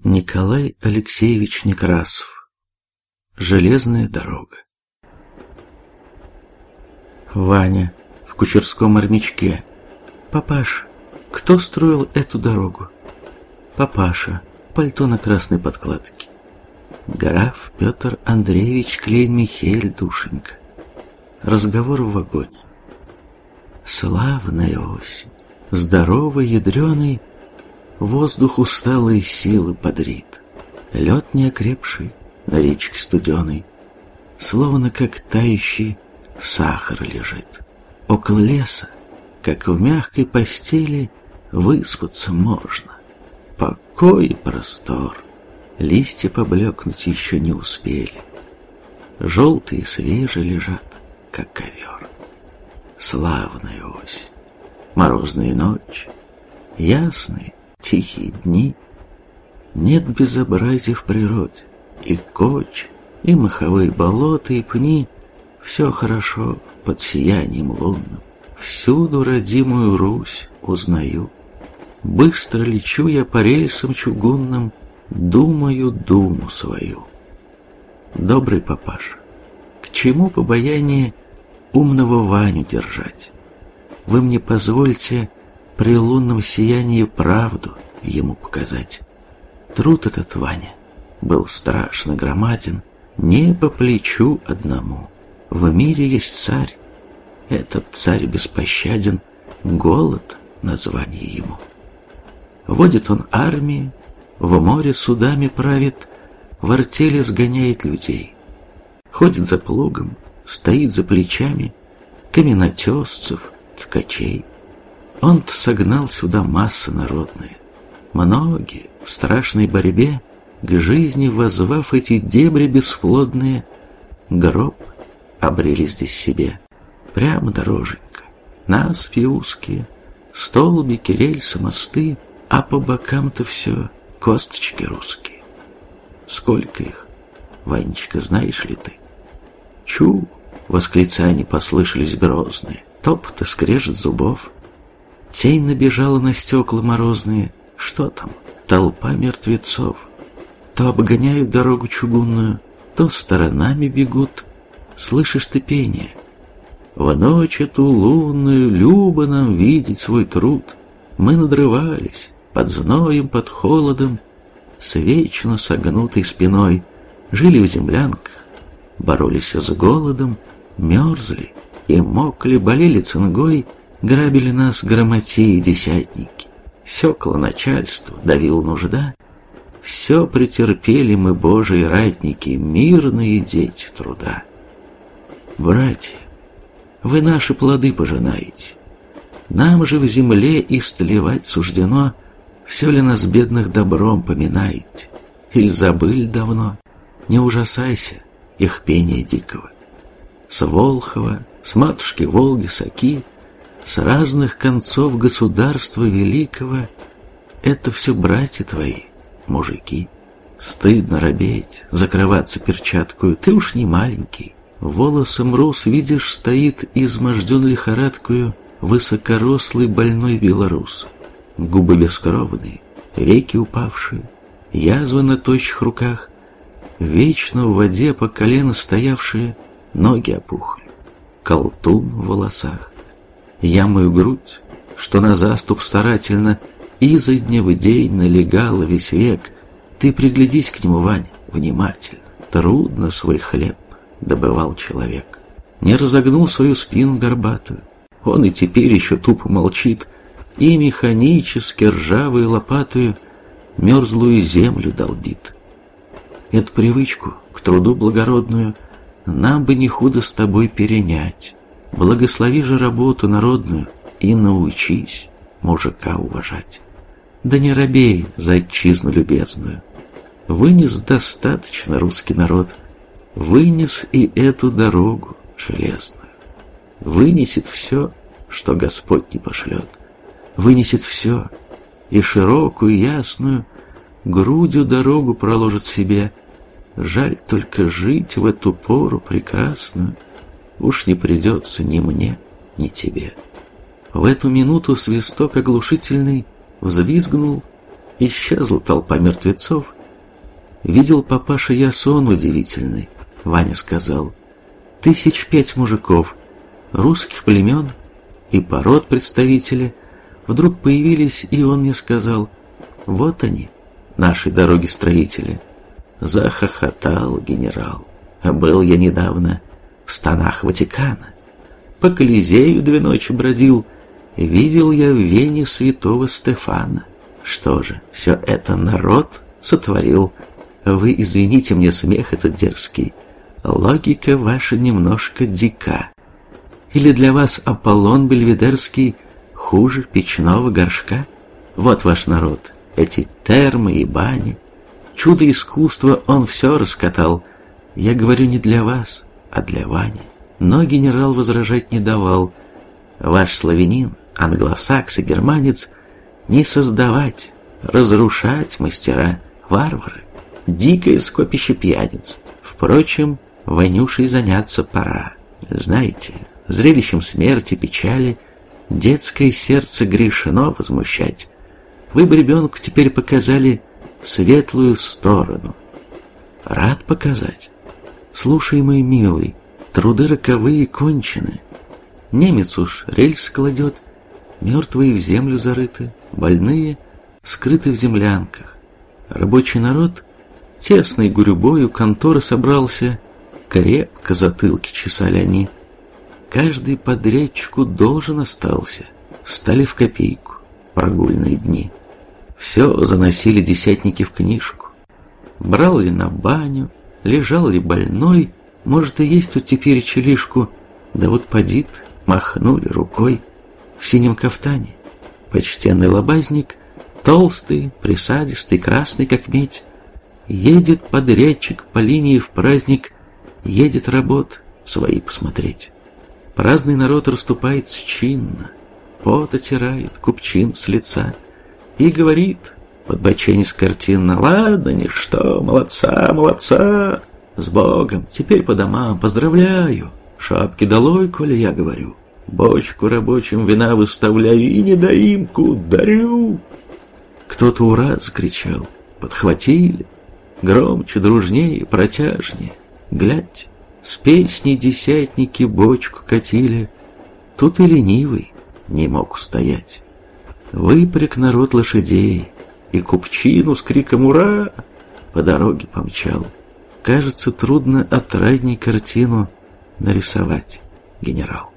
Николай Алексеевич Некрасов. Железная дорога. Ваня в кучерском армячке. Папаша, кто строил эту дорогу? Папаша, пальто на красной подкладке. Граф Петр Андреевич Клейн-Михель, душенька. Разговор в вагоне. Славная осень, здоровый, ядреный, воздух усталые силы бодрит. Лед неокрепший на речке студеной, словно как тающий сахар лежит. Около леса, как в мягкой постели, выспаться можно. Покой и простор, листья поблекнуть еще не успели. Желтые и свежие лежат, как ковер. Славная осень, морозные ночи, ясные, тихие дни. Нет безобразия в природе, и коч, и маховые болота, и пни. Все хорошо под сиянием лунным. Всюду родимую Русь узнаю. Быстро лечу я по рельсам чугунным, думаю думу свою. Добрый папаша, к чему в обаянии умного Ваню держать? Вы мне позвольте при лунном сиянии правду ему показать. Труд этот, Ваня, был страшно громаден, не по плечу одному. В мире есть царь, этот царь беспощаден, голод название ему. Водит он армии, в море судами правит, в артели сгоняет людей. Ходит за плугом, стоит за плечами каменотесцев, ткачей. Он-то согнал сюда массы народные. Многие в страшной борьбе, к жизни воззвав эти дебри бесплодные, гроб обрели здесь себе. Прямо дороженька, насыпи узкие, столбики, рельсы, мосты, а по бокам-то все косточки русские. Сколько их, Ванечка, знаешь ли ты? Чу! Восклицания послышались грозные, топот и скрежет зубов. Тень набежала на стекла морозные. Что там? Толпа мертвецов. То обгоняют дорогу чугунную, то сторонами бегут. Слышишь ты пение? В ночь эту лунную любо нам видеть свой труд. Мы надрывались под зноем, под холодом, с вечно согнутой спиной. Жили в землянках, боролись с голодом, мерзли и мокли, болели цингой, грабили нас грамотеи и десятники. Секло начальство, давила нужда. Все претерпели мы, Божьи ратники, мирные дети труда. Братья, вы наши плоды пожинаете. Нам же в земле истлевать суждено. Все ли нас, бедных, добром поминаете? Иль забыли давно? Не ужасайся их пения дикого. С Волхова, с матушки Волги, с Оки, с разных концов государства великого, это все братья твои, мужики. Стыдно робеть, закрываться перчаткою, ты уж не маленький. Волосом рус, видишь, стоит изможден лихорадкою высокорослый больной белорус. Губы бескровные, веки упавшие, язвы на тощих руках, вечно в воде по колено стоявшие, ноги опухли, колтун в волосах. Я мою грудь, что на заступ старательно изо дня в день налегала весь век. Ты приглядись к нему, Вань, внимательно. Трудно свой хлеб добывал человек. Не разогнул свою спину горбатую. Он и теперь еще тупо молчит, и механически ржавой лопатою мерзлую землю долбит. Эту привычку к труду благородную нам бы не худо с тобой перенять. Благослови же работу народную и научись мужика уважать. Да не робей за отчизну любезную. Вынес достаточно русский народ, вынес и эту дорогу железную. Вынесет все, что Господь не пошлет. Вынесет все, и широкую, ясную грудью дорогу проложит себе. Жаль только жить в эту пору прекрасную уж не придется ни мне, ни тебе. В эту минуту свисток оглушительный взвизгнул, исчезла толпа мертвецов, Видел папаша я сон удивительный, Ваня сказал. 1005 мужиков, русских племен и пород представители вдруг появились, и он мне сказал: вот они, нашей дороги-строители. Захохотал генерал. Был я недавно в станах Ватикана. По Колизею 2 ночи бродил. Видел я в Вене святого Стефана. Что же, все это народ сотворил? Вы извините мне смех этот дерзкий. Логика ваша немножко дика. Или для вас Аполлон Бельведерский хуже печного горшка? Вот ваш народ, эти термы и бани. Чудо искусства он все раскатал. Я говорю не для вас, а для Вани. Но генерал возражать не давал. Ваш славянин, англосакс и германец не создавать, разрушать мастера, варвары, дикое скопище пьяниц. Впрочем, Ванюшей заняться пора. Знаете, зрелищем смерти, печали детское сердце грешно возмущать. Вы бы ребенку теперь показали светлую сторону. Рад показать. Слушай, мой милый, труды роковые кончены. Немец уж рельс кладет, мертвые в землю зарыты, больные скрыты в землянках. Рабочий народ тесной гурьбою конторы собрался, крепко затылки чесали они. Каждый подрядчику должен остался, стали в копейку прогульные дни. Все заносили десятники в книжку. Брал ли на баню, лежал ли больной, может, и есть тут теперь челишку, да вот подит, махнули рукой. В синем кафтане почтенный лобазник, толстый, присадистый, красный, как медь. Едет подрядчик по линии в праздник, едет работ свои посмотреть. Праздный народ расступается чинно, пот отирает купчин с лица и говорит, подбоченясь картинно: ладно, ничто, молодца, молодца, с Богом, теперь по домам, поздравляю, шапки долой, коли я говорю, бочку рабочим вина выставляю и недоимку дарю. Кто-то ура закричал, подхватили, громче, дружнее, протяжнее. Глядь, с песней десятники бочку катили, тут и ленивый не мог устоять. Выпряг народ лошадей, и купчину с криком «Ура!» по дороге помчал. Кажется, трудно отрадней картину нарисовать, генерал.